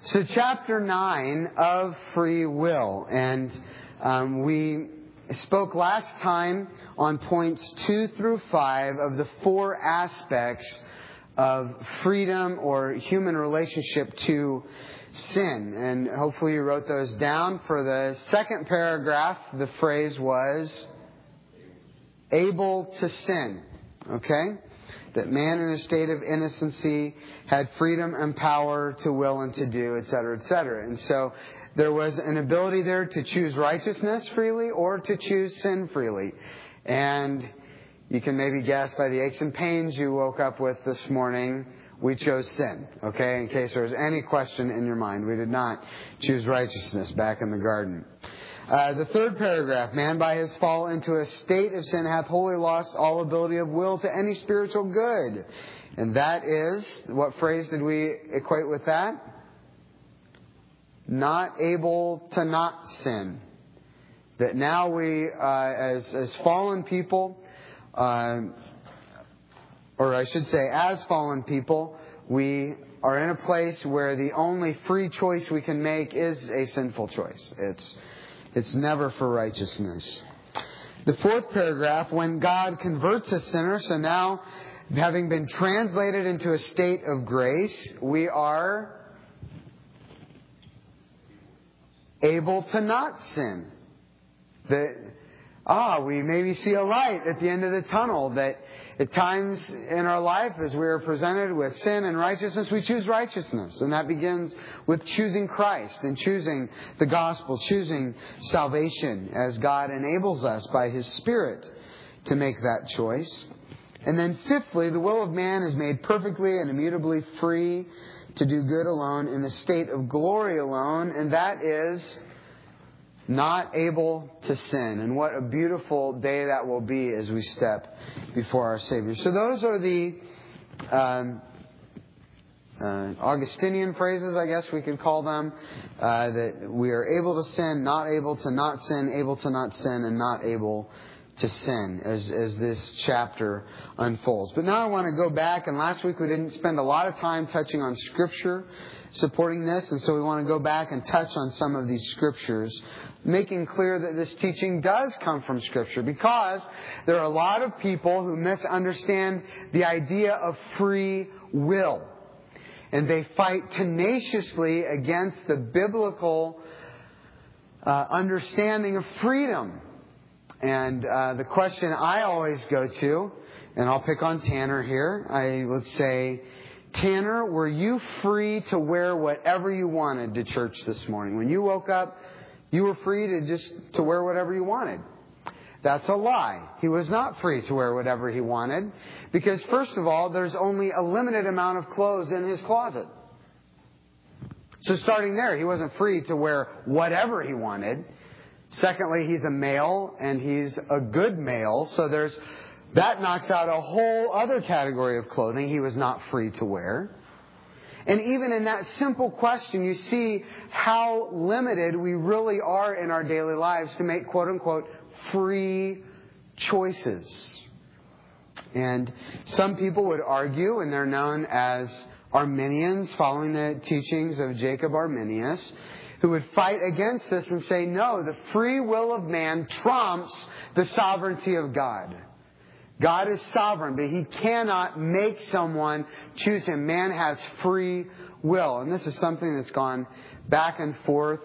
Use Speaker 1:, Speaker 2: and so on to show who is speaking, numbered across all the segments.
Speaker 1: So chapter 9 of free will. And we spoke last time on points 2 through 5 of the 4 aspects of freedom or human relationship to sin. And hopefully you wrote those down. For the second paragraph, the phrase was able to sin. Okay? That man in a state of innocency had freedom and power to will and to do, etc., etc. And so there was an ability there to choose righteousness freely or to choose sin freely. And you can maybe guess by the aches and pains you woke up with this morning, we chose sin. Okay? In case there was any question in your mind, we did not choose righteousness back in the garden. The third paragraph, man by his fall into a state of sin hath wholly lost all ability of will to any spiritual good. And that is, what phrase did we equate with that? Not able to not sin. That now we, as fallen people, or I should say as fallen people, we are in a place where the only free choice we can make is a sinful choice. It's never for righteousness. The fourth paragraph, when God converts a sinner, so now having been translated into a state of grace, we are able to not sin. We maybe see a light at the end of the tunnel, that at times in our life as we are presented with sin and righteousness, we choose righteousness. And that begins with choosing Christ and choosing the gospel, choosing salvation as God enables us by His Spirit to make that choice. And then fifthly, the will of man is made perfectly and immutably free to do good alone in the state of glory alone. And that is not able to sin. And what a beautiful day that will be as we step before our Savior. So those are the Augustinian phrases, I guess we could call them, that we are able to sin, not able to not sin, able to not sin, and not able to sin as this chapter unfolds. But now I want to go back, and last week we didn't spend a lot of time touching on Scripture supporting this, and so we want to go back and touch on some of these Scriptures, making clear that this teaching does come from Scripture, because there are a lot of people who misunderstand the idea of free will. And they fight tenaciously against the biblical understanding of freedom. And the question I always go to, and I'll pick on Tanner here, I would say, Tanner, were you free to wear whatever you wanted to church this morning? When you woke up, you were free to wear whatever you wanted. That's a lie. He was not free to wear whatever he wanted. Because first of all, there's only a limited amount of clothes in his closet. So starting there, he wasn't free to wear whatever he wanted. Secondly, he's a male and he's a good male. So that knocks out a whole other category of clothing he was not free to wear. And even in that simple question, you see how limited we really are in our daily lives to make quote-unquote free choices. And some people would argue, and they're known as Arminians, following the teachings of Jacob Arminius, who would fight against this and say, no, the free will of man trumps the sovereignty of God. God is sovereign, but He cannot make someone choose Him. Man has free will. And this is something that's gone back and forth.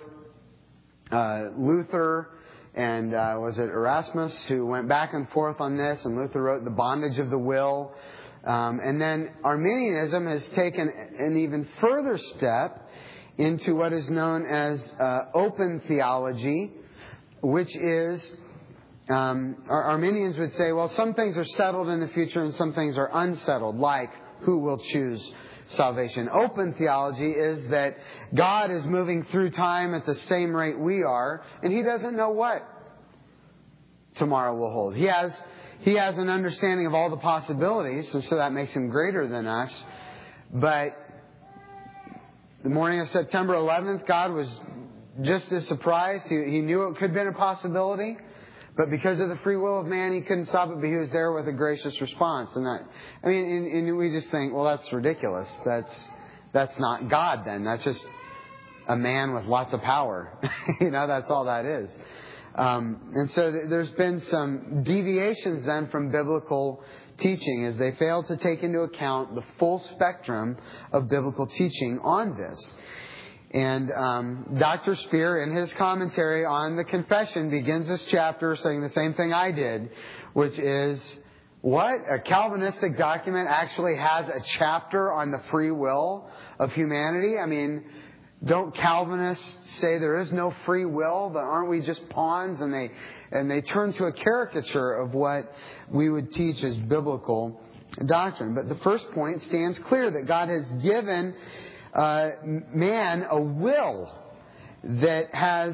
Speaker 1: Luther and was it Erasmus who went back and forth on this, and Luther wrote The Bondage of the Will. And then Arminianism has taken an even further step into what is known as open theology, which is Arminians would say, well, some things are settled in the future and some things are unsettled, like who will choose salvation. Open theology is that God is moving through time at the same rate we are, and He doesn't know what tomorrow will hold. He has an understanding of all the possibilities, and so that makes Him greater than us. But the morning of September 11th, God was just as surprised. He knew it could have been a possibility. But because of the free will of man, He couldn't stop it, but He was there with a gracious response. And we just think, well, that's ridiculous. That's not God then. That's just a man with lots of power. That's all that is. And so there's been some deviations then from biblical teaching as they fail to take into account the full spectrum of biblical teaching on this. And Dr. Spear, in his commentary on the confession, begins this chapter saying the same thing I did, which is, what? A Calvinistic document actually has a chapter on the free will of humanity? I mean, don't Calvinists say there is no free will? But aren't we just pawns? And they turn to a caricature of what we would teach as biblical doctrine. But the first point stands clear, that God has given man a will that has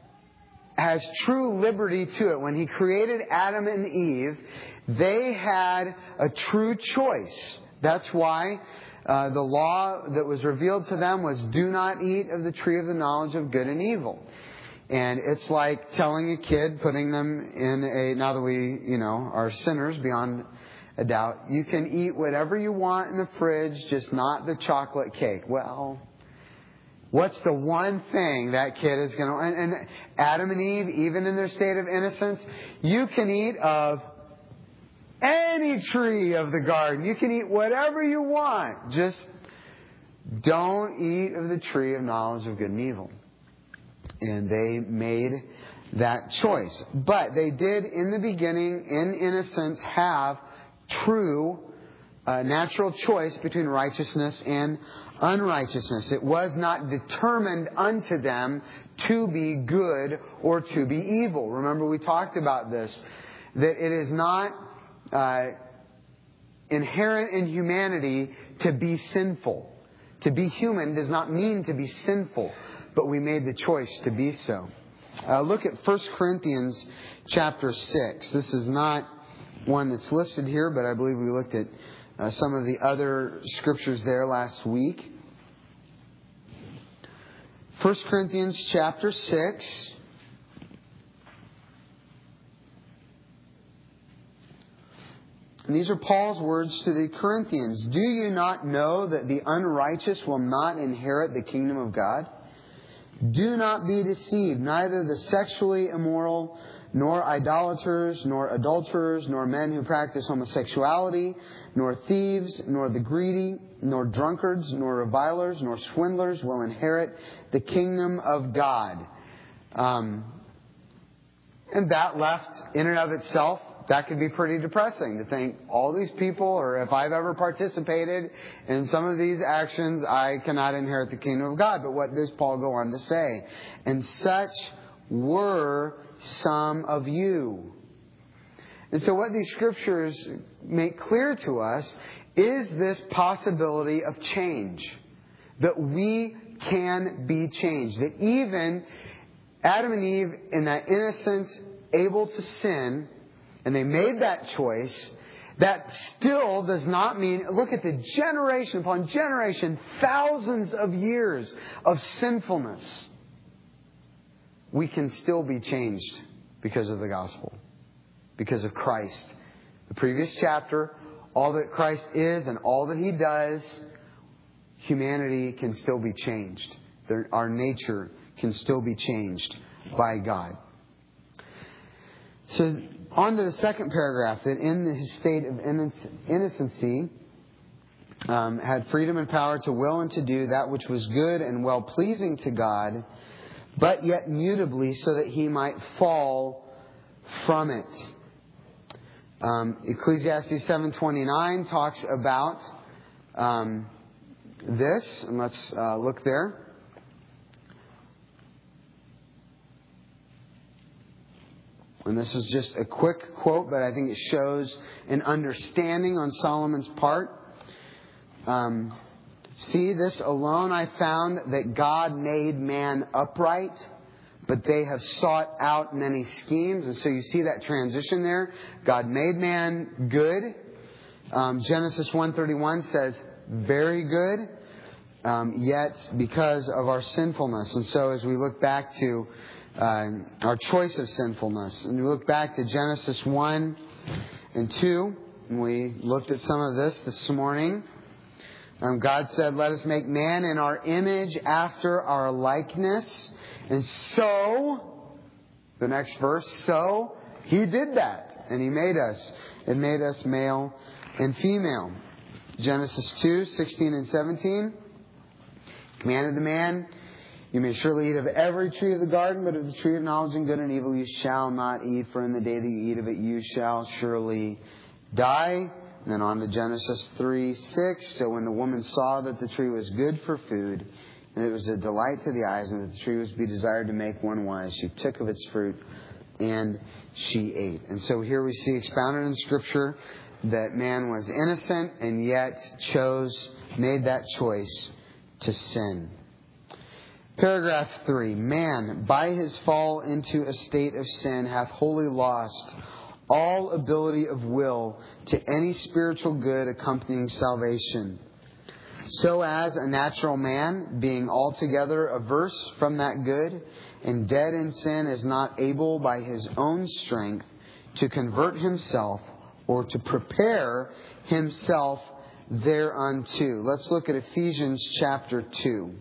Speaker 1: true liberty to it. When He created Adam and Eve, they had a true choice. That's why the law that was revealed to them was, do not eat of the tree of the knowledge of good and evil. And it's like telling a kid, putting them in now that we, are sinners beyond a doubt, you can eat whatever you want in the fridge, just not the chocolate cake. Well, what's the one thing that kid is going to... And Adam and Eve, even in their state of innocence, you can eat of any tree of the garden. You can eat whatever you want. Just don't eat of the tree of knowledge of good and evil. And they made that choice. But they did, in the beginning, in innocence, have true natural choice between righteousness and unrighteousness. It was not determined unto them to be good or to be evil. Remember, we talked about this, that it is not inherent in humanity to be sinful. To be human does not mean to be sinful, but we made the choice to be so. Look at 1 Corinthians chapter 6. This is not one that's listed here, but I believe we looked at some of the other scriptures there last week. 1 Corinthians chapter 6. And these are Paul's words to the Corinthians. Do you not know that the unrighteous will not inherit the kingdom of God? Do not be deceived. Neither the sexually immoral, nor idolaters, nor adulterers, nor men who practice homosexuality, nor thieves, nor the greedy, nor drunkards, nor revilers, nor swindlers will inherit the kingdom of God. And that left in and of itself, that could be pretty depressing to think all these people, or if I've ever participated in some of these actions, I cannot inherit the kingdom of God. But what does Paul go on to say? And such were some of you. And so what these scriptures make clear to us is this possibility of change. That we can be changed. That even Adam and Eve, in that innocence, able to sin, and they made that choice, that still does not mean, look at the generation upon generation, thousands of years of sinfulness. We can still be changed because of the gospel, because of Christ. The previous chapter, all that Christ is and all that He does, humanity can still be changed. Our nature can still be changed by God. So, on to the second paragraph, that in his state of innocency, had freedom and power to will and to do that which was good and well-pleasing to God, but yet mutably, so that he might fall from it. Ecclesiastes 7:29 talks about this, and let's look there. And this is just a quick quote, but I think it shows an understanding on Solomon's part. See, this alone I found, that God made man upright, but they have sought out many schemes. And so you see that transition there. God made man good. Genesis 1:31 says, very good, yet because of our sinfulness. And so as we look back to our choice of sinfulness, and we look back to Genesis 1 and 2, and we looked at some of this morning. God said, let us make man in our image after our likeness. And so, the next verse, so He did that. And He made us. It made us male and female. Genesis 2, 16 and 17. Commanded the man, you may surely eat of every tree of the garden, but of the tree of knowledge and good and evil you shall not eat, for in the day that you eat of it you shall surely die. And then on to Genesis 3, 6. So when the woman saw that the tree was good for food, and it was a delight to the eyes, and that the tree was to be desired to make one wise, she took of its fruit and she ate. And so here we see expounded in Scripture that man was innocent and yet made that choice to sin. Paragraph 3. Man, by his fall into a state of sin, hath wholly lost all ability of will to any spiritual good accompanying salvation. So as a natural man, being altogether averse from that good, and dead in sin, is not able by his own strength to convert himself or to prepare himself thereunto. Let's look at Ephesians chapter 2.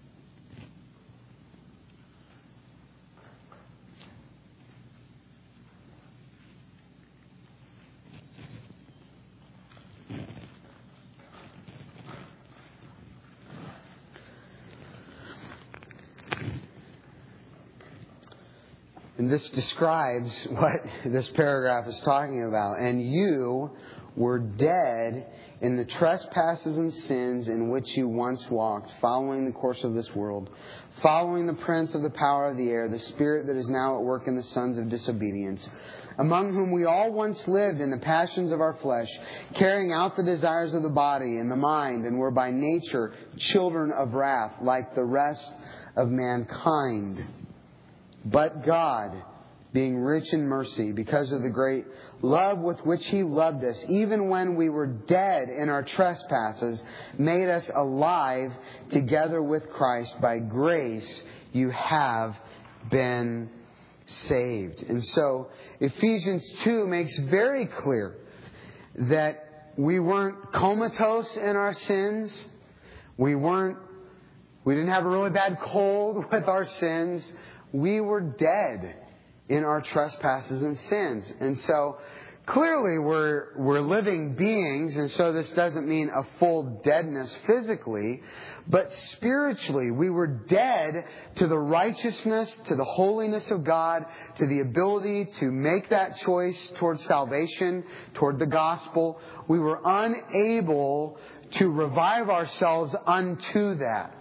Speaker 1: And this describes what this paragraph is talking about. And you were dead in the trespasses and sins in which you once walked, following the course of this world, following the prince of the power of the air, the spirit that is now at work in the sons of disobedience, among whom we all once lived in the passions of our flesh, carrying out the desires of the body and the mind, and were by nature children of wrath, like the rest of mankind. But God, being rich in mercy, because of the great love with which He loved us, even when we were dead in our trespasses, made us alive together with Christ. By grace you have been saved. And so Ephesians 2 makes very clear that we weren't comatose in our sins. We didn't have a really bad cold with our sins. We were dead in our trespasses and sins. And so clearly we're living beings, and so this doesn't mean a full deadness physically, but spiritually we were dead to the righteousness, to the holiness of God, to the ability to make that choice toward salvation, toward the gospel. We were unable to revive ourselves unto that.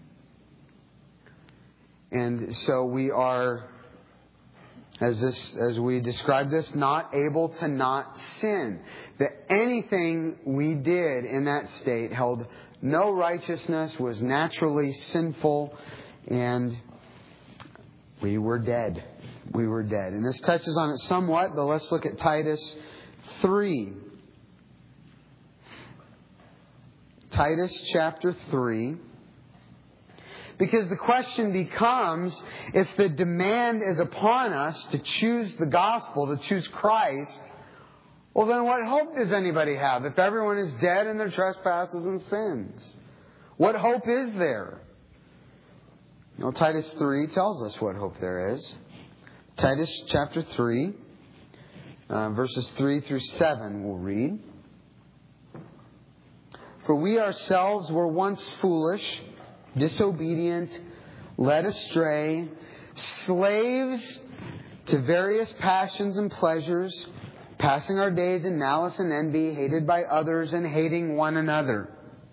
Speaker 1: And so we are, as we describe this, not able to not sin. That anything we did in that state held no righteousness, was naturally sinful, and we were dead. We were dead. And this touches on it somewhat, but let's look at Titus 3. Titus chapter 3. Because the question becomes, if the demand is upon us to choose the gospel, to choose Christ, well then what hope does anybody have if everyone is dead in their trespasses and sins? What hope is there? Well, Titus 3 tells us what hope there is. Titus chapter 3, verses 3 through 7 we'll read. For we ourselves were once foolish, disobedient, led astray, slaves to various passions and pleasures, passing our days in malice and envy, hated by others and hating one another.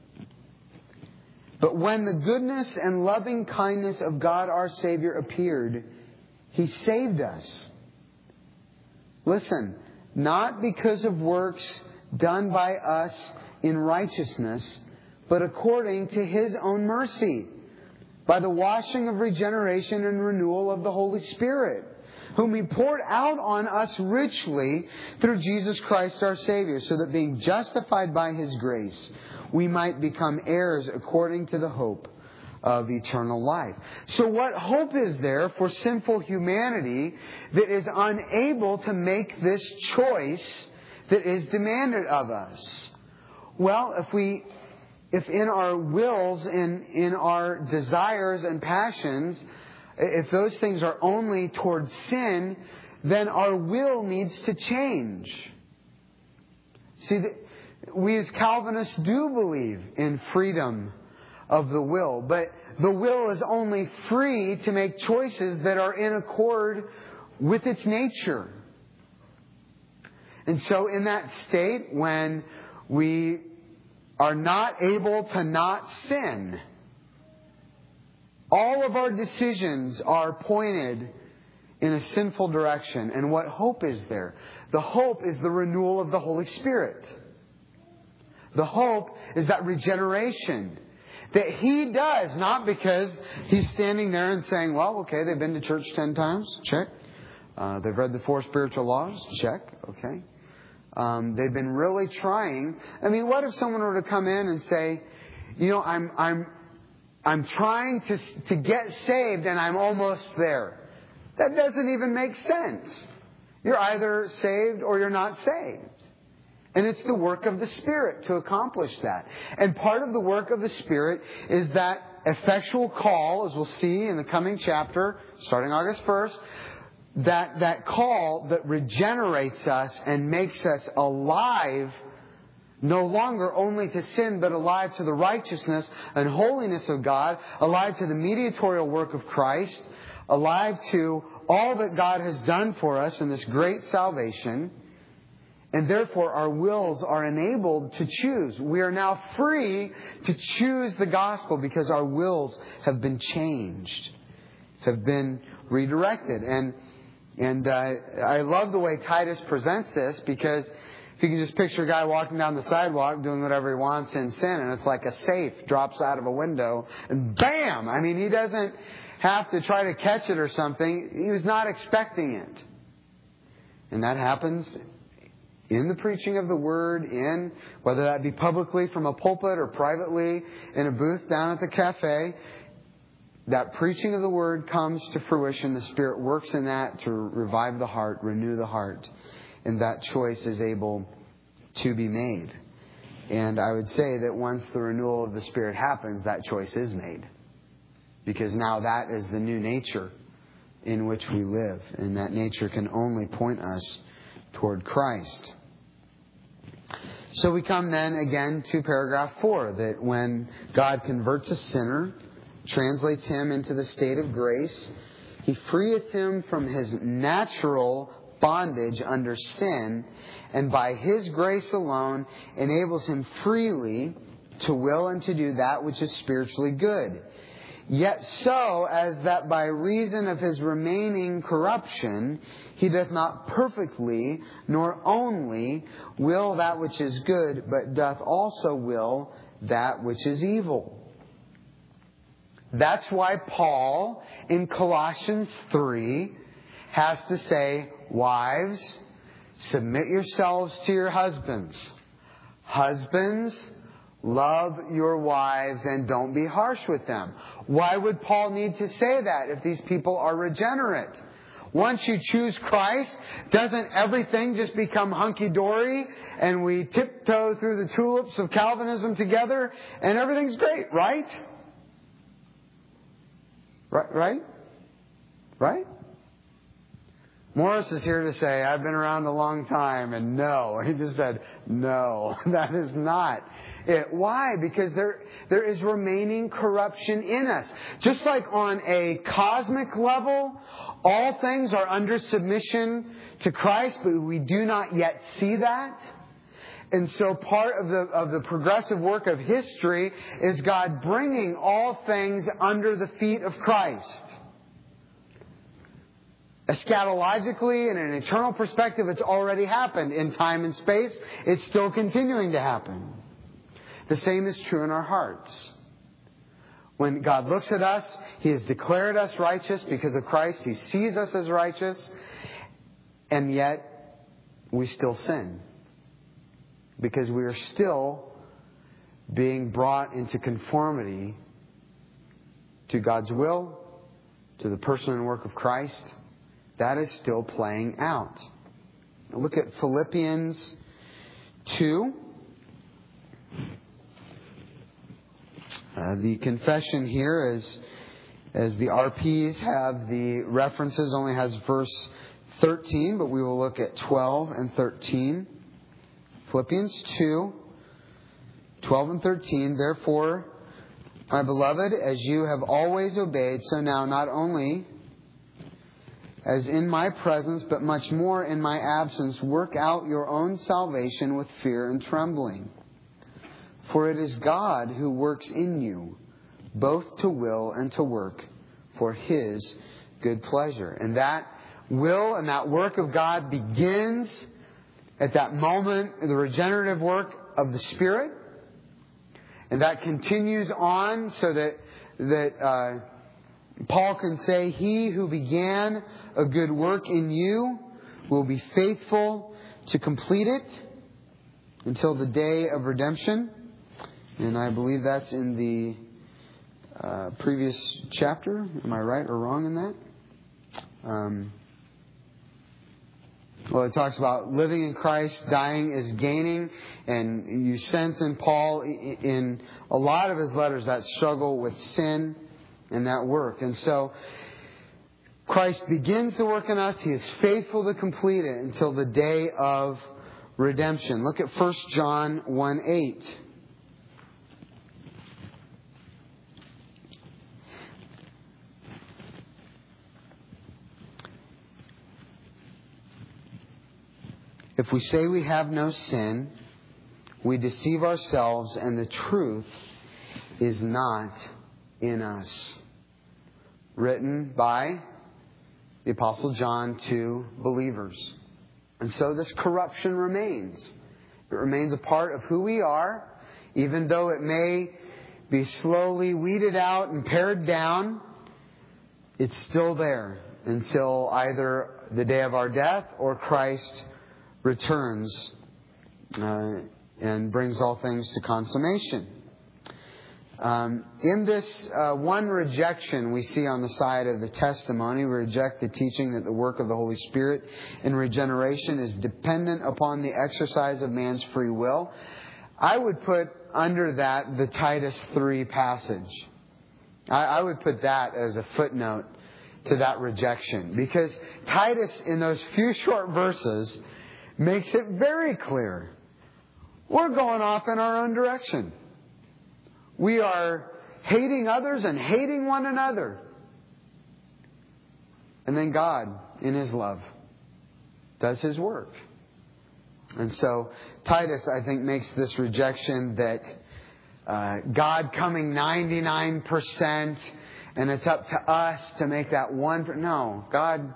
Speaker 1: But when the goodness and loving kindness of God our Savior appeared, He saved us. Listen, not because of works done by us in righteousness, but according to His own mercy, by the washing of regeneration and renewal of the Holy Spirit, whom He poured out on us richly through Jesus Christ our Savior, so that being justified by His grace, we might become heirs according to the hope of eternal life. So what hope is there for sinful humanity that is unable to make this choice that is demanded of us? Well, if we if in our wills, in our desires and passions, if those things are only towards sin, then our will needs to change. See, we as Calvinists do believe in freedom of the will, but the will is only free to make choices that are in accord with its nature. And so in that state, when we are not able to not sin, all of our decisions are pointed in a sinful direction. And what hope is there? The hope is the renewal of the Holy Spirit. The hope is that regeneration that He does, not because He's standing there and saying, well, okay, they've been to church 10 times. Check. They've read the 4 spiritual laws. Check. Okay. They've been really trying. I mean, what if someone were to come in and say, I'm trying to get saved and I'm almost there. That doesn't even make sense. You're either saved or you're not saved. And it's the work of the Spirit to accomplish that. And part of the work of the Spirit is that effectual call, as we'll see in the coming chapter, starting August 1st, that call that regenerates us and makes us alive, no longer only to sin, but alive to the righteousness and holiness of God, alive to the mediatorial work of Christ, alive to all that God has done for us in this great salvation. And therefore our wills are enabled to choose. We are now free to choose the gospel because our wills have been changed, have been redirected. And I love the way Titus presents this, because if you can just picture a guy walking down the sidewalk doing whatever he wants in sin, and it's like a safe drops out of a window and bam! I mean, he doesn't have to try to catch it or something. He was not expecting it. And that happens in the preaching of the Word, in whether that be publicly from a pulpit or privately in a booth down at the cafe. That preaching of the Word comes to fruition. The Spirit works in that to revive the heart, renew the heart. And that choice is able to be made. And I would say that once the renewal of the Spirit happens, that choice is made. Because now that is the new nature in which we live. And that nature can only point us toward Christ. So we come then again to paragraph 4, that when God converts a sinner, translates him into the state of grace, He freeth him from his natural bondage under sin, and by His grace alone enables him freely to will and to do that which is spiritually good. Yet so as that by reason of his remaining corruption he doth not perfectly nor only will that which is good, but doth also will that which is evil. That's why Paul in Colossians 3 has to say, wives, submit yourselves to your husbands. Husbands, love your wives and don't be harsh with them. Why would Paul need to say that if these people are regenerate? Once you choose Christ, doesn't everything just become hunky-dory and we tiptoe through the tulips of Calvinism together and everything's great, right? Right? Morris is here to say, I've been around a long time, and no. He just said, no, that is not it. Why? Because there is remaining corruption in us. Just like on a cosmic level, all things are under submission to Christ, but we do not yet see that. And so part of the progressive work of history is God bringing all things under the feet of Christ. Eschatologically, in an eternal perspective, it's already happened. In time and space, it's still continuing to happen. The same is true in our hearts. When God looks at us, He has declared us righteous because of Christ. He sees us as righteous. And yet, we still sin. Because we are still being brought into conformity to God's will, to the person and work of Christ. That is still playing out. Look at Philippians 2. The confession here, as the RPs have the references, only has verse 13, but we will look at 12 and 13. Philippians 2, 12 and 13. Therefore, my beloved, as you have always obeyed, so now not only as in my presence, but much more in my absence, work out your own salvation with fear and trembling. For it is God who works in you, both to will and to work for His good pleasure. And that will and that work of God begins at that moment, the regenerative work of the Spirit. And that continues on so that Paul can say, He who began a good work in you will be faithful to complete it until the day of redemption. And I believe that's in the previous chapter. Am I right or wrong in that? Well, it talks about living in Christ, dying is gaining. And you sense in Paul, in a lot of his letters, that struggle with sin and that work. And so, Christ begins the work in us. He is faithful to complete it until the day of redemption. Look at 1 John 1:8. If we say we have no sin, we deceive ourselves, and the truth is not in us. Written by the Apostle John to believers. And so this corruption remains. It remains a part of who we are, even though it may be slowly weeded out and pared down. It's still there until either the day of our death or Christ returns and brings all things to consummation. In this one rejection we see on the side of the testimony, we reject the teaching that the work of the Holy Spirit in regeneration is dependent upon the exercise of man's free will. I would put under that the Titus 3 passage. I would put that as a footnote to that rejection. Because Titus, in those few short verses, makes it very clear. We're going off in our own direction. We are hating others and hating one another. And then God, in His love, does His work. And so Titus, I think, makes this rejection that God coming 99% and it's up to us to make that 1%. No, God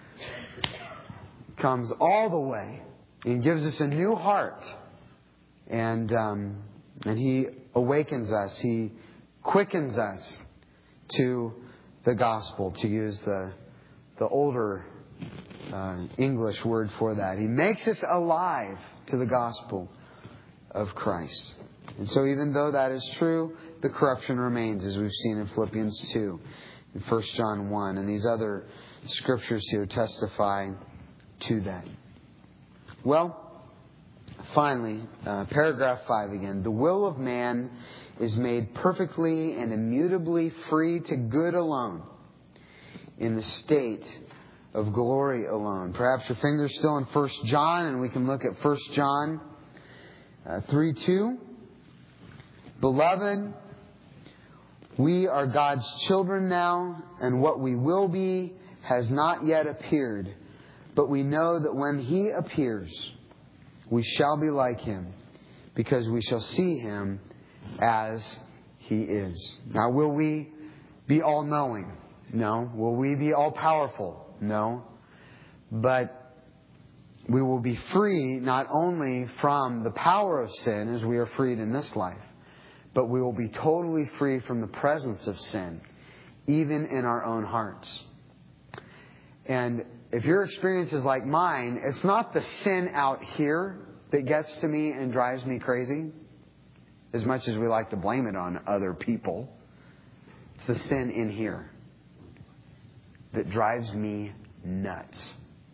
Speaker 1: comes all the way and gives us a new heart. And He awakens us. He quickens us to the gospel, to use the older English word for that. He makes us alive to the gospel of Christ. And so even though that is true, the corruption remains, as we've seen in Philippians 2, in 1 John 1, and these other scriptures here testify to that. Well, finally, paragraph 5 again. The will of man is made perfectly and immutably free to good alone, in the state of glory alone. Perhaps your finger's still in 1 John, and we can look at 1 John 3:2. Beloved, we are God's children now, and what we will be has not yet appeared. But we know that when He appears, we shall be like Him, because we shall see Him as He is. Now, will we be all-knowing? No. Will we be all-powerful? No. But we will be free not only from the power of sin as we are freed in this life, but we will be totally free from the presence of sin, even in our own hearts. And if your experience is like mine, it's not the sin out here that gets to me and drives me crazy, as much as we like to blame it on other people. It's the sin in here that drives me nuts.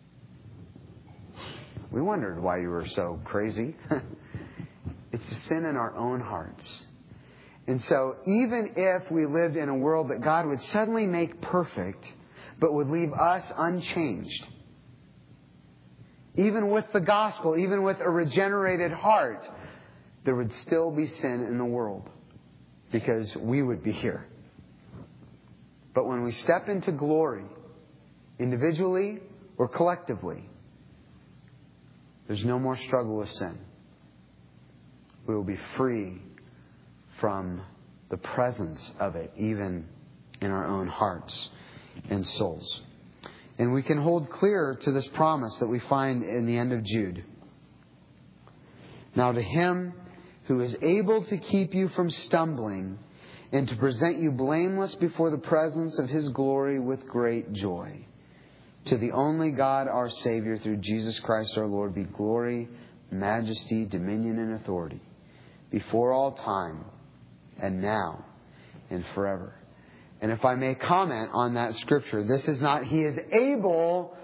Speaker 1: We wondered why you were so crazy. It's the sin in our own hearts. And so even if we lived in a world that God would suddenly make perfect, but would leave us unchanged, even with the gospel, even with a regenerated heart, there would still be sin in the world because we would be here. But when we step into glory, individually or collectively, there's no more struggle with sin. We will be free from the presence of it, even in our own hearts and souls. And we can hold clear to this promise that we find in the end of Jude. Now to Him who is able to keep you from stumbling and to present you blameless before the presence of His glory with great joy. To the only God, our Savior, through Jesus Christ our Lord, be glory, majesty, dominion, and authority before all time, and now, and forever. And if I may comment on that scripture, this is not He is able,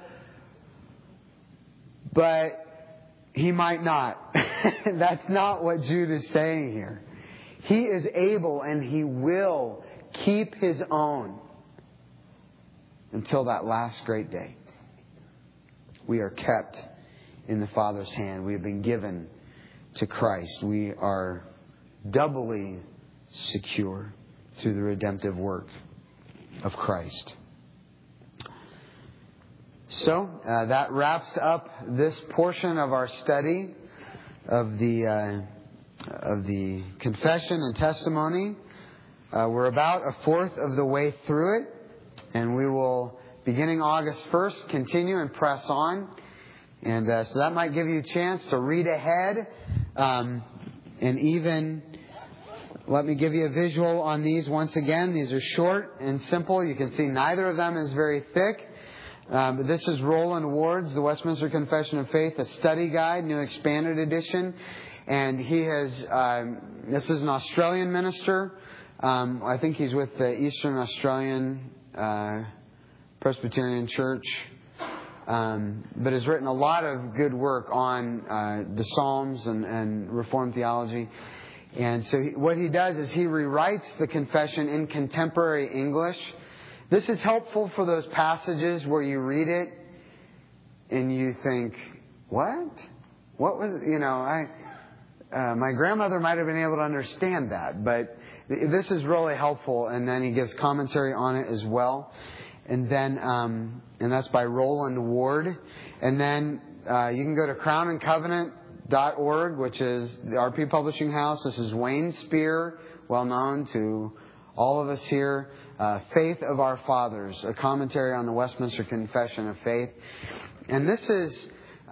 Speaker 1: but He might not. That's not what Jude is saying here. He is able and He will keep His own until that last great day. We are kept in the Father's hand. We have been given to Christ. We are doubly secure through the redemptive work of Christ. So that wraps up this portion of our study of the confession and testimony. We're about a fourth of the way through it, and we will, beginning August 1st, continue and press on. And so that might give you a chance to read ahead, and even let me give you a visual on these once again. These are short and simple. You can see neither of them is very thick. But this is Roland Ward's The Westminster Confession of Faith, a study guide, New Expanded Edition. And he has, this is an Australian minister. I think he's with the Eastern Australian Presbyterian Church. But has written a lot of good work on the Psalms and Reformed theology. And so what he does is he rewrites the confession in contemporary English. This is helpful for those passages where you read it and you think, what? What was, my grandmother might have been able to understand that, but this is really helpful. And then he gives commentary on it as well. And then, and that's by Roland Ward. And then, you can go to crownandcovenant.org, which is the RP Publishing House. This is Wayne Spear, well known to all of us here. Faith of Our Fathers, a commentary on the Westminster Confession of Faith. And this is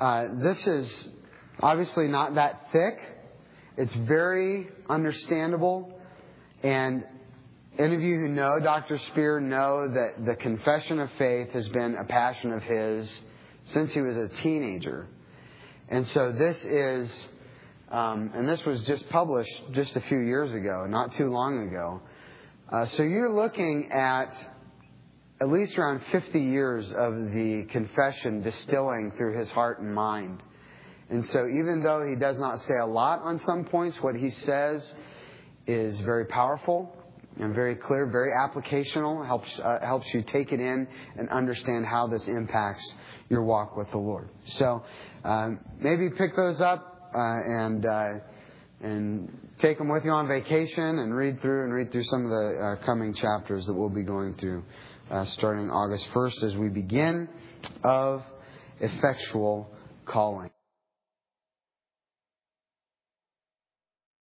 Speaker 1: obviously not that thick. It's very understandable. And any of you who know Dr. Spear know that the Confession of Faith has been a passion of his since he was a teenager. And so this is, and this was just published just a few years ago, not too long ago. So you're looking at least around 50 years of the confession distilling through his heart and mind. And so even though he does not say a lot on some points, what he says is very powerful and very clear, very applicational, helps you take it in and understand how this impacts your walk with the Lord. So maybe pick those up and take them with you on vacation and read through some of the coming chapters that we'll be going through starting August 1st as we begin of effectual calling.